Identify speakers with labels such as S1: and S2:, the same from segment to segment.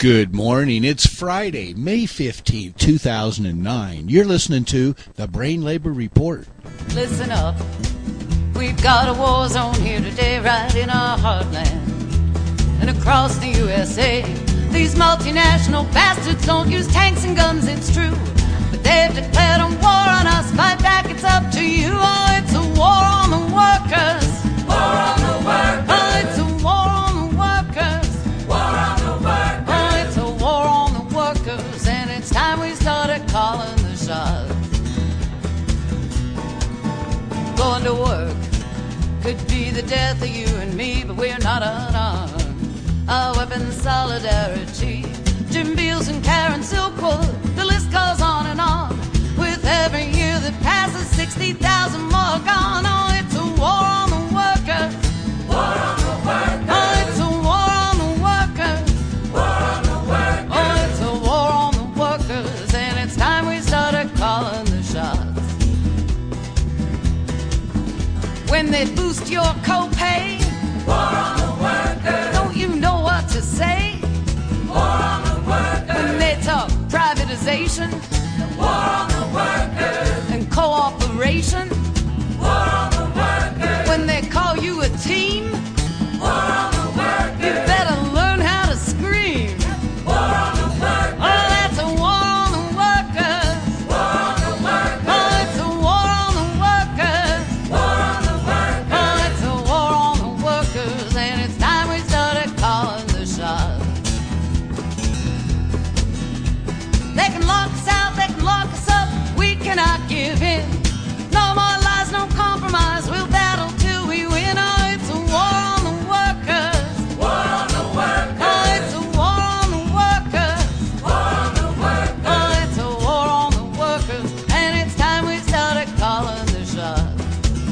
S1: Good morning. It's Friday, May 15th, 2009. You're listening to the Brain Labor Report.
S2: Listen up. We've got a war zone here today, right in our heartland. And across the USA, these multinational bastards don't use tanks and guns, it's true. But they've declared a war on us. Fight back, it's up to you. Oh, it's a war on the workers. War on the workers. Oh, it's a war on the workers. War on the workers. Oh, it's a war on the workers. And it's time we started calling the shots. Going to work could be the death of you and me, but we're not unarmed. Our weapons, solidarity. Jim Beals and Karen Silkwood, the list goes on and on. With every year that passes, 60,000 more gone. Oh, it's a war on the workers. War on the workers. Oh, it's a war on the workers. War on the workers. Oh, it's a war on the workers. And it's time we started calling the shots. When they boost your copay, war on the workers. Don't you know what to say? War on the workers. When they talk privatization, war on the workers. And cooperation, war on the workers. When they call you a team, war on the workers. You better learn how to scream. War on the workers. Oh, that's a war on the workers. War on the workers. Oh, it's a war on the workers. War on the workers. Oh, it's a war on the workers. And it's time we started calling the shots. They can lock us out, they can lock us up, we cannot give in. No more lies, no compromise, we'll battle till we win. Oh, it's a war on the workers. War on the workers. Oh, it's a war on the workers. War on the workers. Oh, it's a war on the workers. And it's time we started calling the shots.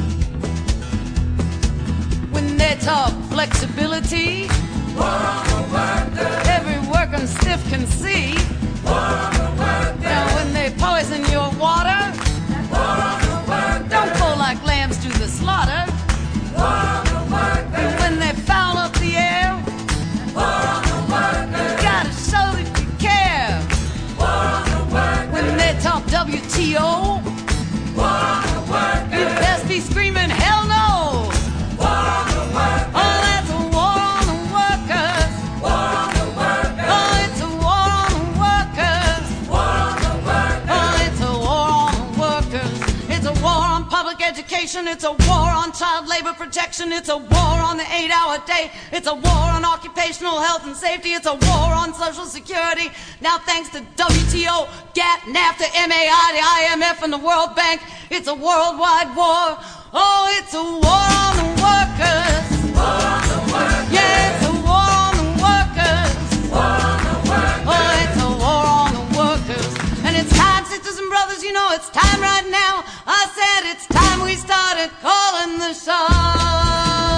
S2: When they talk flexibility, war on the workers. Every working stiff can see. War on the workers. Now when they poison your water, war on the workers. Don't go like lambs to the slaughter. War on the workers. And when they foul up the air, war on the workers. You gotta show that you care. War on the workers. When they talk WTO, war on the workers. You best be screaming hell no. War on the workers. Oh, that's a war on the workers. War on the workers. Oh, it's a war on the workers. War on the workers. Oh, it's a war on the workers. It's a war on public education. It's a war on child labor protection. It's a war on the 8-hour day. It's a war on occupational health and safety. It's a war on Social Security. Now thanks to WTO, GATT, NAFTA, MAI, the IMF, and the World Bank, it's a worldwide war. Oh, it's a war on the workers. War on the workers. Yeah, it's a war on the workers. War on the workers. Oh, it's a war on the workers. And it's time, sisters and brothers, you know it's time right now. I said it's time we started calling the shots.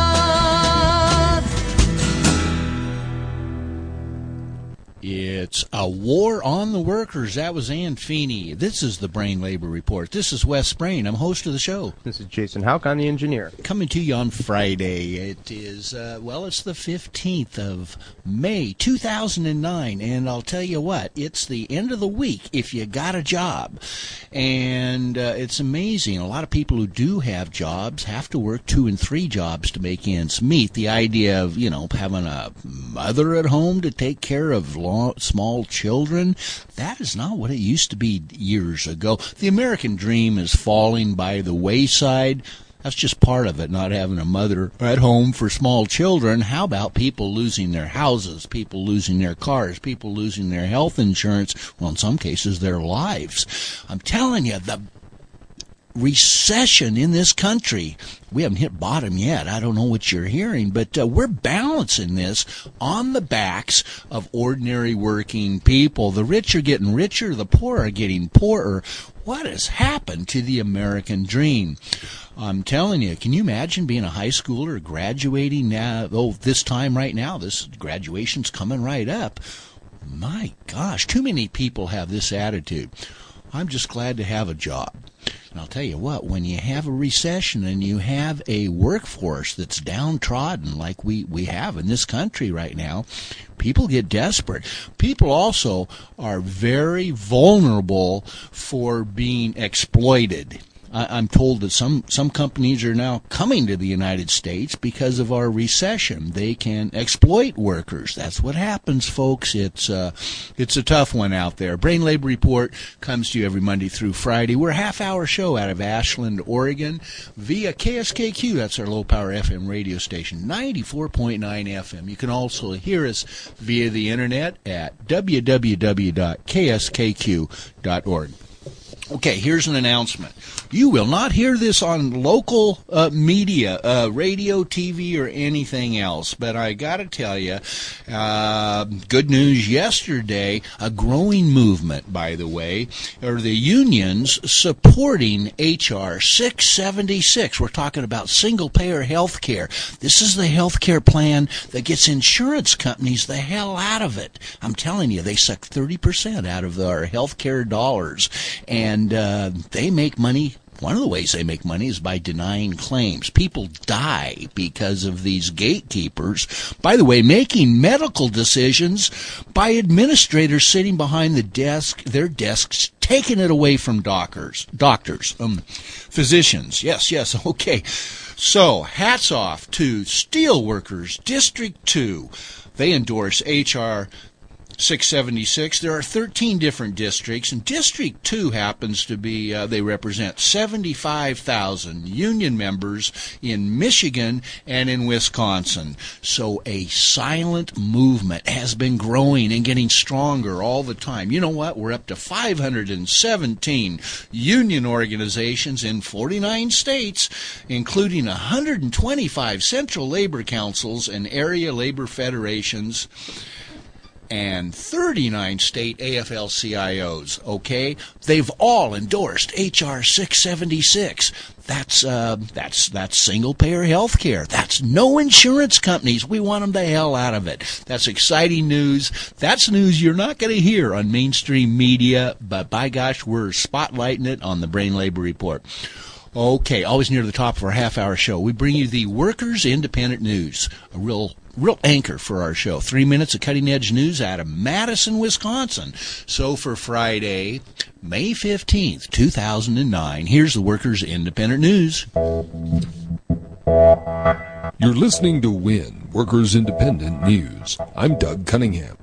S1: It's a war on the workers. That was Ann Feeney. This is the Brain Labor Report. This is Wes Sprain. I'm host of the show.
S3: This is Jason Houck. I'm the engineer.
S1: Coming to you on Friday. It is, it's the 15th of May, 2009. And I'll tell you what, it's the end of the week if you got a job. And it's amazing. A lot of people who do have jobs have to work 2 and 3 jobs to make ends meet. The idea of, having a mother at home to take care of small children, that is not what it used to be years ago. The American dream is falling by the wayside. That's just part of it, not having a mother at home for small children. How about people losing their houses, people losing their cars, people losing their health insurance, well, in some cases, their lives? I'm telling you, the recession in this country, we haven't hit bottom yet. I don't know what you're hearing, but we're balancing this on the backs of ordinary working people. The rich are getting richer, the poor are getting poorer. What has happened to the American dream? I'm telling you, can you imagine being a high schooler graduating now? Oh, this time right now, this graduation's coming right up. My gosh, too many people have this attitude. I'm just glad to have a job. And I'll tell you what, when you have a recession and you have a workforce that's downtrodden like we have in this country right now, People get desperate. People also are very vulnerable for being exploited. I'm told that some companies are now coming to the United States because of our recession. They can exploit workers. That's what happens, folks. It's a tough one out there. Brain Labor Report comes to you every Monday through Friday. We're a half-hour show out of Ashland, Oregon, via KSKQ. That's our low-power FM radio station, 94.9 FM. You can also hear us via the internet at www.kskq.org. Okay, here's an announcement. You will not hear this on local media, radio, TV, or anything else, but I got to tell you, good news yesterday, a growing movement, by the way, are the unions supporting H.R. 676. We're talking about single-payer health care. This is the health care plan that gets insurance companies the hell out of it. I'm telling you, they suck 30% out of our health care dollars, and they make money. One of the ways they make money is by denying claims. People die because of these gatekeepers. By the way, making medical decisions by administrators sitting behind their desks, taking it away from doctors, physicians. Yes, okay. So, hats off to Steelworkers District 2. They endorse H.R. 676. There are 13 different districts, and District 2 happens to be, they represent 75,000 union members in Michigan and in Wisconsin. So a silent movement has been growing and getting stronger all the time. You know what? We're up to 517 union organizations in 49 states, including 125 central labor councils and area labor federations, and 39 state AFL-CIOs, okay? They've all endorsed H.R. 676. That's single-payer health care. That's no insurance companies. We want them the hell out of it. That's exciting news. That's news you're not going to hear on mainstream media, but by gosh, we're spotlighting it on the Brain Labor Report. Okay, always near the top of our half-hour show, we bring you the Workers Independent News, a real anchor for our show. 3 minutes of cutting-edge news out of Madison, Wisconsin. So for Friday, May 15th, 2009, here's the Workers Independent News.
S4: You're listening to WIN, Workers Independent News. I'm Doug Cunningham.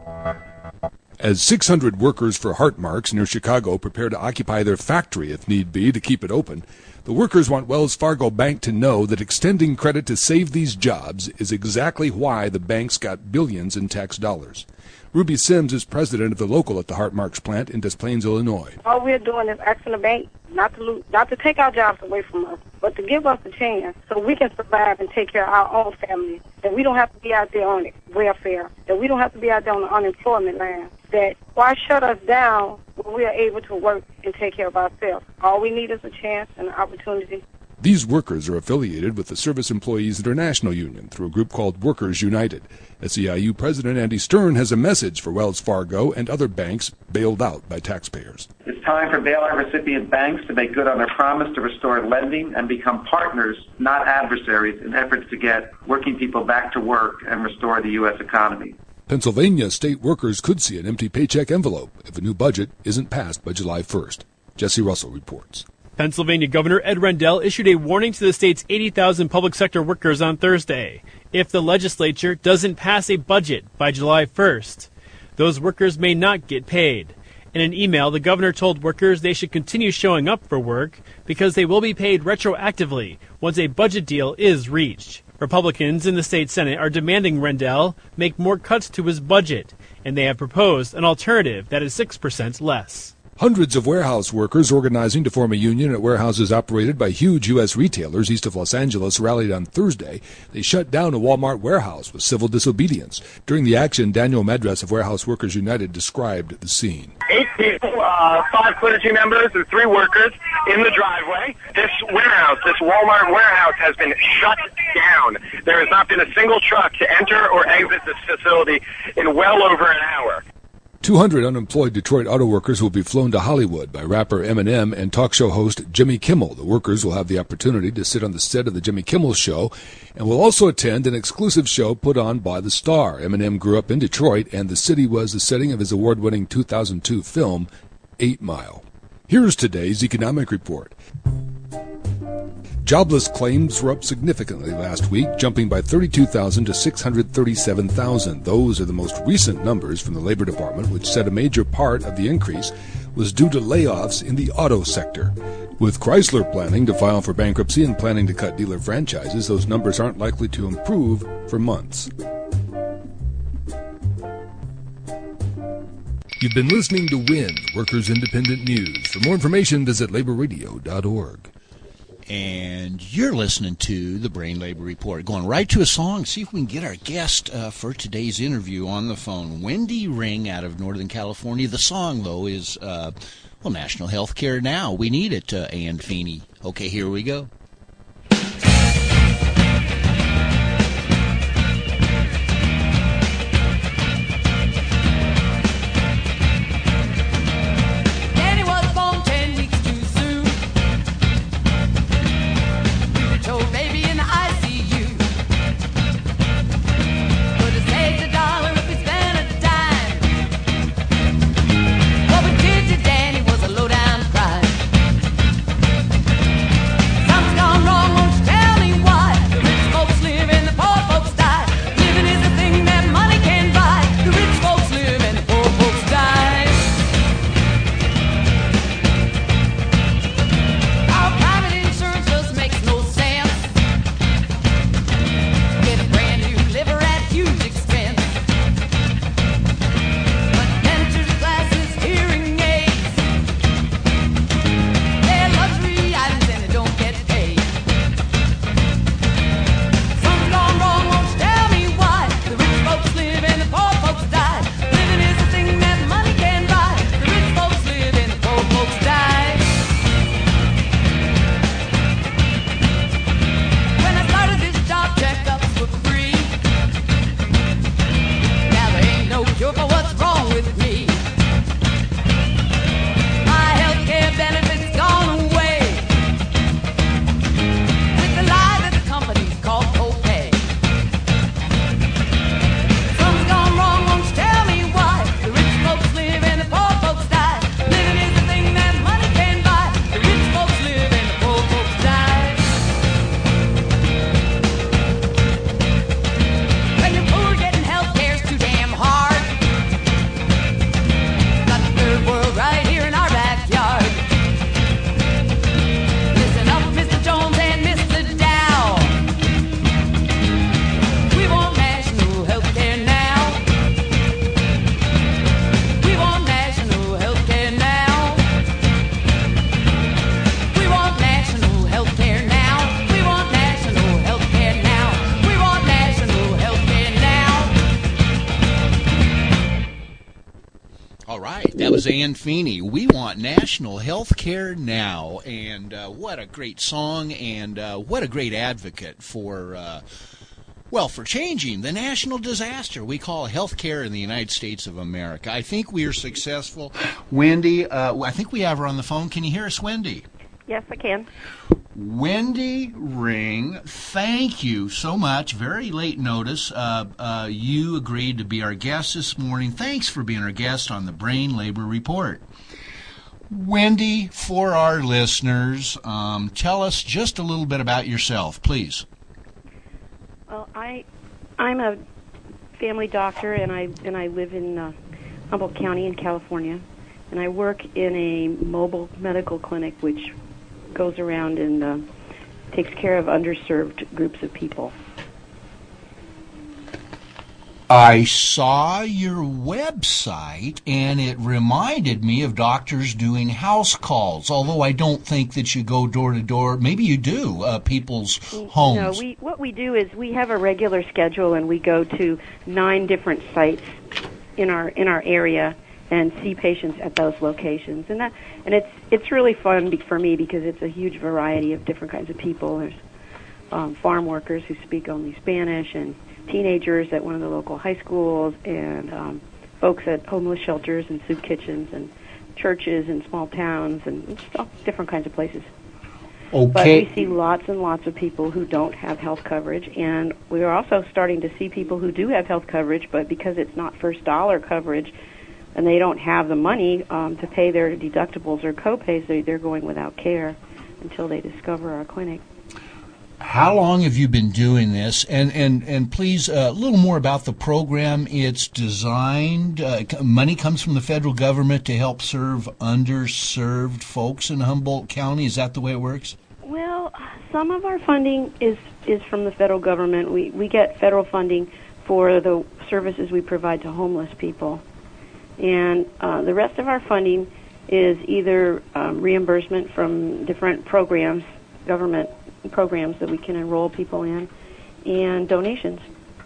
S4: As 600 workers for Heartmarks near Chicago prepare to occupy their factory if need be to keep it open, the workers want Wells Fargo Bank to know that extending credit to save these jobs is exactly why the bank's got billions in tax dollars. Ruby Sims is president of the local at the Heartmarks plant in Des Plaines, Illinois.
S5: All we're doing is asking the bank not to take our jobs away from us, but to give us a chance so we can survive and take care of our own family, that we don't have to be out there on welfare, that we don't have to be out there on the unemployment line, that why shut us down when we are able to work and take care of ourselves? All we need is a chance and an opportunity.
S4: These workers are affiliated with the Service Employees International Union through a group called Workers United. SEIU President Andy Stern has a message for Wells Fargo and other banks bailed out by taxpayers.
S6: It's time for bailout recipient banks to make good on their promise to restore lending and become partners, not adversaries, in efforts to get working people back to work and restore the U.S. economy.
S4: Pennsylvania state workers could see an empty paycheck envelope if a new budget isn't passed by July 1st. Jesse Russell reports.
S7: Pennsylvania Governor Ed Rendell issued a warning to the state's 80,000 public sector workers on Thursday. If the legislature doesn't pass a budget by July 1st, those workers may not get paid. In an email, the governor told workers they should continue showing up for work because they will be paid retroactively once a budget deal is reached. Republicans in the state Senate are demanding Rendell make more cuts to his budget, and they have proposed an alternative that is 6% less.
S4: Hundreds of warehouse workers organizing to form a union at warehouses operated by huge U.S. retailers east of Los Angeles rallied on Thursday. They shut down a Walmart warehouse with civil disobedience. During the action, Daniel Medras of Warehouse Workers United described the scene.
S8: 8 people, 5 clergy members and 3 workers in the driveway. This Walmart warehouse has been shut down. There has not been a single truck to enter or exit this facility in well over an hour.
S4: 200 unemployed Detroit auto workers will be flown to Hollywood by rapper Eminem and talk show host Jimmy Kimmel. The workers will have the opportunity to sit on the set of the Jimmy Kimmel Show and will also attend an exclusive show put on by the star. Eminem grew up in Detroit, and the city was the setting of his award-winning 2002 film, 8 Mile. Here's today's economic report. Jobless claims were up significantly last week, jumping by 32,000 to 637,000. Those are the most recent numbers from the Labor Department, which said a major part of the increase was due to layoffs in the auto sector. With Chrysler planning to file for bankruptcy and planning to cut dealer franchises, those numbers aren't likely to improve for months. You've been listening to WIN, Workers Independent News. For more information, visit laborradio.org.
S1: And you're listening to the Brain Labor Report. Going right to a song, see if we can get our guest for today's interview on the phone. Wendy Ring out of Northern California. The song, though, is, National Health Care Now. We need it, Ann Feeney. Okay, here we go. Ann Feeney. We want national health care now. And what a great song, and what a great advocate for changing the national disaster we call health care in the United States of America. I think we are successful. Wendy, I think we have her on the phone. Can you hear us, Wendy?
S9: Yes, I can.
S1: Wendy Ring, thank you so much. Very late notice. You agreed to be our guest this morning. Thanks for being our guest on the Brain Labor Report. Wendy, for our listeners, tell us just a little bit about yourself, please.
S9: Well, I'm a family doctor, and I live in Humboldt County in California, and I work in a mobile medical clinic which goes around and takes care of underserved groups of people.
S1: I saw your website, and it reminded me of doctors doing house calls, although I don't think that you go door to door. Maybe you do, people's homes.
S9: No, what we do is we have a regular schedule, and we go to 9 different sites in our area and see patients at those locations. And it's really fun for me because it's a huge variety of different kinds of people. There's farm workers who speak only Spanish, and teenagers at one of the local high schools, and folks at homeless shelters and soup kitchens and churches in small towns and all different kinds of places.
S1: Okay.
S9: But we see lots and lots of people who don't have health coverage, and we are also starting to see people who do have health coverage, but because it's not first dollar coverage and they don't have the money to pay their deductibles or co-pays, they're going without care until they discover our clinic.
S1: How long have you been doing this? And please, a little more about the program. It's designed, money comes from the federal government to help serve underserved folks in Humboldt County. Is that the way it works?
S9: Well, some of our funding is from the federal government. We get federal funding for the services we provide to homeless people. And the rest of our funding is either reimbursement from different programs, government programs that we can enroll people in, and donations.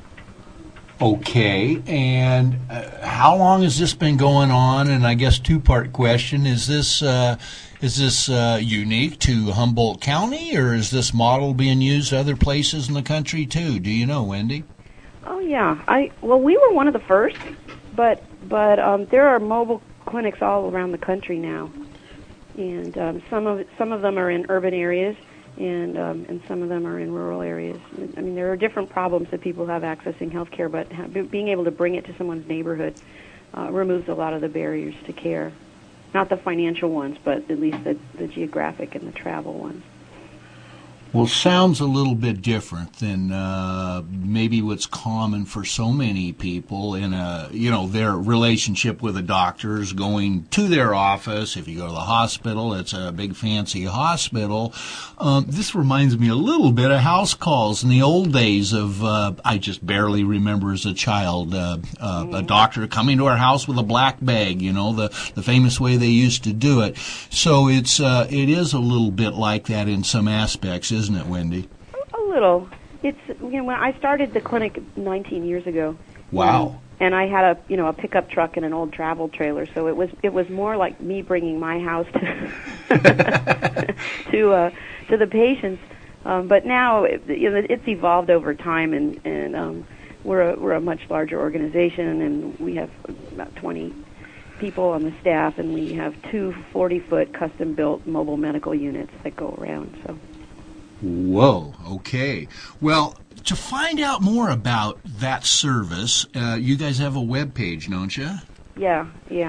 S1: Okay, and how long has this been going on? And I guess two-part question: is this unique to Humboldt County, or is this model being used other places in the country too? Do you know, Wendy?
S9: Oh yeah, well we were one of the first, but there are mobile clinics all around the country now, and some of them are in urban areas. And some of them are in rural areas. I mean, there are different problems that people have accessing health care, but being able to bring it to someone's neighborhood removes a lot of the barriers to care. Not the financial ones, but at least the geographic and the travel ones.
S1: Well, sounds a little bit different than maybe what's common for so many people in their relationship with the doctors, going to their office. If you go to the hospital, it's a big fancy hospital. This reminds me a little bit of house calls in the old days of, I just barely remember as a child, a doctor coming to our house with a black bag, the famous way they used to do it. So it is a little bit like that in some aspects, isn't it, Wendy?
S9: A little. It's when I started the clinic 19 years ago.
S1: Wow.
S9: And I had a pickup truck and an old travel trailer, so it was more like me bringing my house to to the patients. But now it's evolved over time, and we're a much larger organization, and we have about 20 people on the staff, and we have 2 40-foot custom-built mobile medical units that go around. So.
S1: Whoa, okay. Well, to find out more about that service, you guys have a web page, don't you?
S9: Yeah.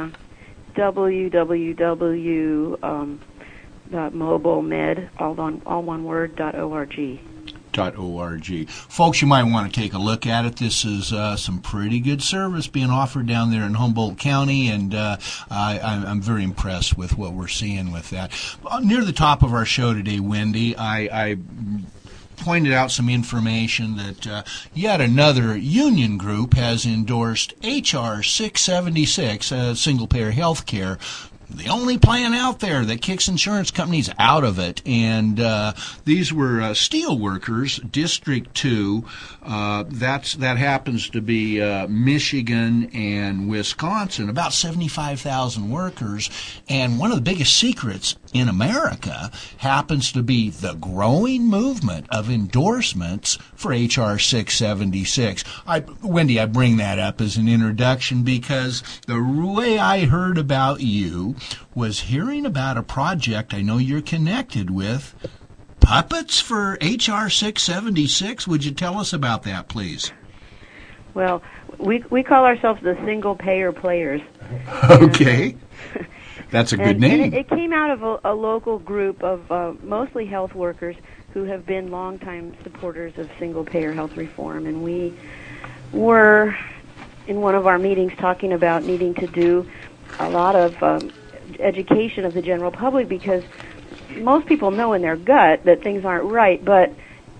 S9: www.mobilemed, all one word, .org.
S1: .org. Folks, you might want to take a look at it. This is some pretty good service being offered down there in Humboldt County, and I'm very impressed with what we're seeing with that. Near the top of our show today, Wendy, I pointed out some information that yet another union group has endorsed H.R. 676, single-payer health care, the only plan out there that kicks insurance companies out of it. And these were steel workers, District 2. That happens to be Michigan and Wisconsin, about 75,000 workers. And one of the biggest secrets in America happens to be the growing movement of endorsements for H.R. 676. Wendy, I bring that up as an introduction because the way I heard about you was hearing about a project I know you're connected with, Puppets for H.R. 676. Would you tell us about that, please?
S9: Well, we call ourselves the single payer players.
S1: Okay. That's a good name.
S9: And it came out of a local group of mostly health workers who have been longtime supporters of single payer health reform. And we were, in one of our meetings, talking about needing to do a lot of education of the general public, because most people know in their gut that things aren't right, but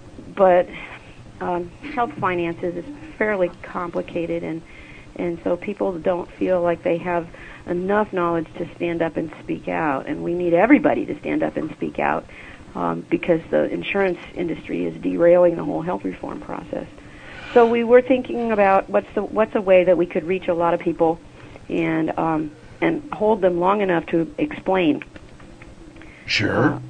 S9: health finances is fairly complicated, and so people don't feel like they have enough knowledge to stand up and speak out, and we need everybody to stand up and speak out because the insurance industry is derailing the whole health reform process. So we were thinking about what's a way that we could reach a lot of people and hold them long enough to explain.
S1: Sure.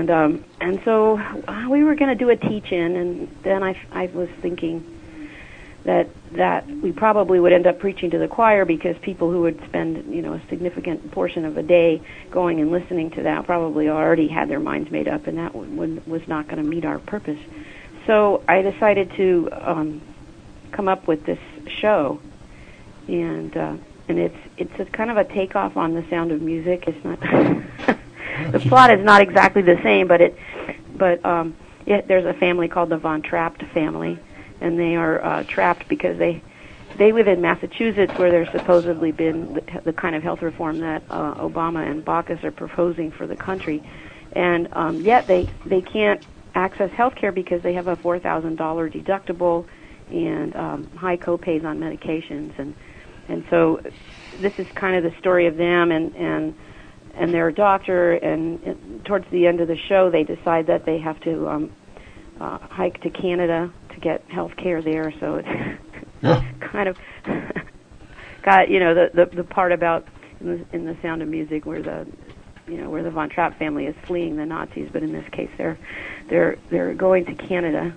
S9: And so we were going to do a teach-in, and then I was thinking, that we probably would end up preaching to the choir, because people who would spend a significant portion of a day going and listening to that probably already had their minds made up, and that was not going to meet our purpose. So I decided to come up with this show, and it's a kind of a takeoff on The Sound of Music. It's not the plot is not exactly the same, but there's a family called the Von Trapp family, and they are trapped because they live in Massachusetts, where there's supposedly been the kind of health reform that Obama and Baucus are proposing for the country, and yet they can't access health care because they have a $4,000 deductible and high copays on medications, and so this is kind of the story of them and their doctor, and towards the end of the show they decide that they have to hike to Canada to get health care there, so it's kind of got the part about in the Sound of Music where the Von Trapp family is fleeing the Nazis, but in this case they're going to Canada,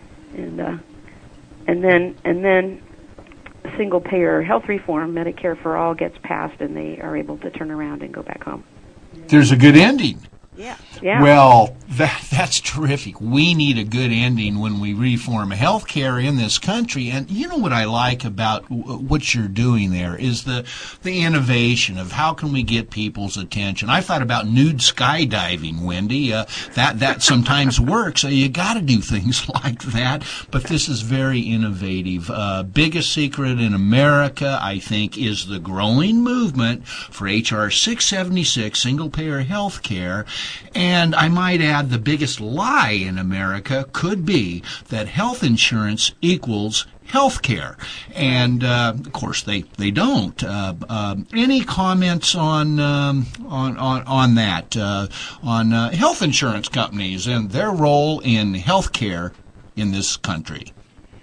S9: and then single payer health reform, Medicare for all, gets passed, and they are able to turn around and go back home.
S1: There's a good ending.
S9: Yeah.
S1: Well, that's terrific. We need a good ending when we reform healthcare in this country. And you know what I like about what you're doing there is the innovation of how can we get people's attention. I thought about nude skydiving, Wendy. That sometimes works. You got to do things like that. But this is very innovative. Biggest secret in America, I think, is the growing movement for H.R. 676, single-payer health care. And I might add, the biggest lie in America could be that health insurance equals health care. And, of course, they don't. Any comments on that, on health insurance companies and their role in health care in this country?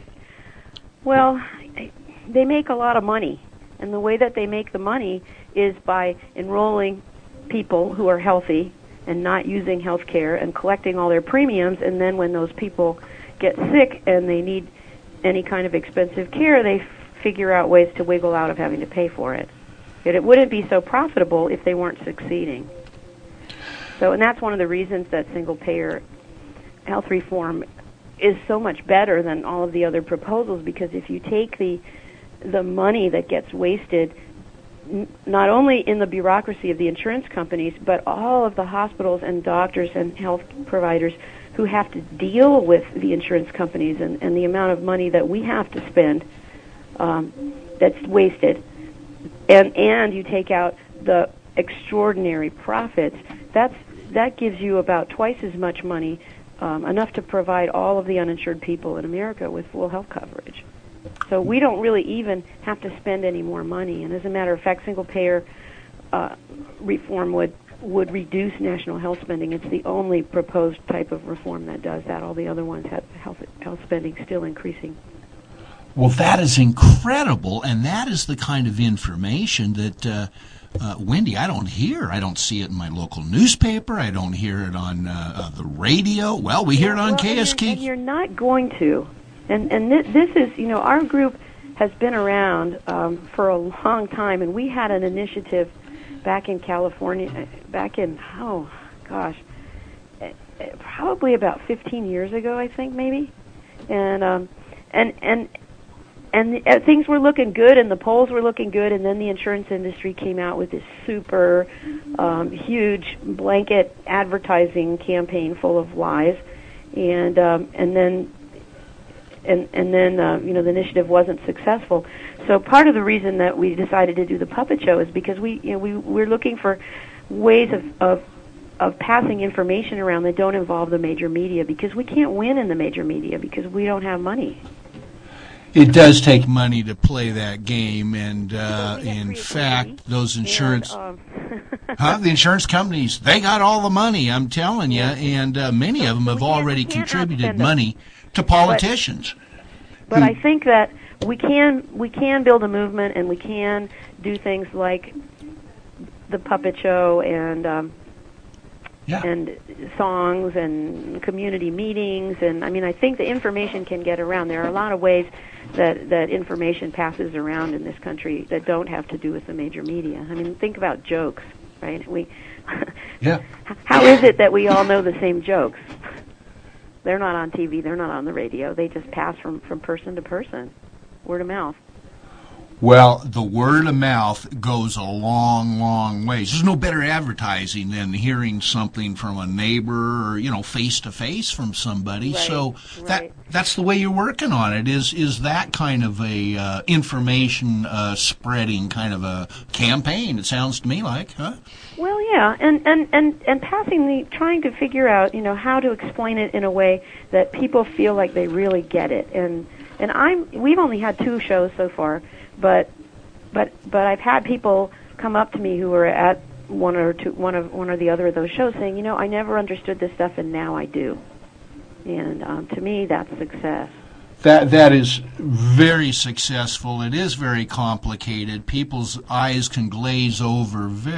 S9: Well, they make a lot of money, and the way that they make the money is by enrolling people who are healthy and not using health care and collecting all their premiums, and then when those people get sick and they need any kind of expensive care, they figure out ways to wiggle out of having to pay for it. Yet it wouldn't be so profitable if they weren't succeeding. So, and that's one of the reasons that single-payer health reform is so much better than all of the other proposals, because if you take the money that gets wasted not only in the bureaucracy of the insurance companies, but all of the hospitals and doctors and health providers who have to deal with the insurance companies and the amount of money that we have to spend that's wasted, and you take out the extraordinary profits, that gives you about twice as much money, enough to provide all of the uninsured people in America with full health coverage. So we don't really even have to spend any more money. And as a matter of fact, single-payer reform would reduce national health spending. It's the only proposed type of reform that does that. All the other ones have health spending still increasing.
S1: Well, that is incredible, and that is the kind of information that, Wendy, I don't hear. I don't see it in my local newspaper. I don't hear it on the radio. Well, we hear it on KSK.
S9: And you're not going to. And this is, our group has been around for a long time, and we had an initiative back in California, probably about 15 years ago, I think, maybe. And things were looking good, and the polls were looking good, and then the insurance industry came out with this super huge blanket advertising campaign full of lies, and then the initiative wasn't successful. So part of the reason that we decided to do the puppet show is because we're looking for ways of passing information around that don't involve the major media, because we can't win in the major media because we don't have money.
S1: It does take money to play that game, and in fact, those insurance, the insurance companies, they got all the money, I'm telling you, and many of them have already contributed money to politicians.
S9: But I think that we can build a movement, and we can do things like the puppet show and songs and community meetings. And I mean, I think the information can get around. There are a lot of ways that information passes around in this country that don't have to do with the major media. I mean, think about jokes, right? How is it that we all know the same jokes? They're not on TV, they're not on the radio. They just pass from person to person, word of mouth.
S1: Well, the word of mouth goes a long, long ways. There's no better advertising than hearing something from a neighbor or, face to face from somebody.
S9: Right,
S1: so
S9: right.
S1: that's the way you're working on it. Is that kind of a information spreading kind of a campaign? It sounds to me like, huh?
S9: Well, yeah, and trying to figure out, how to explain it in a way that people feel like they really get it. And we've only had 2 shows so far. But I've had people come up to me who were at one or the other of those shows saying, I never understood this stuff and now I do. And to me, that's success.
S1: That is very successful. It is very complicated. People's eyes can glaze over very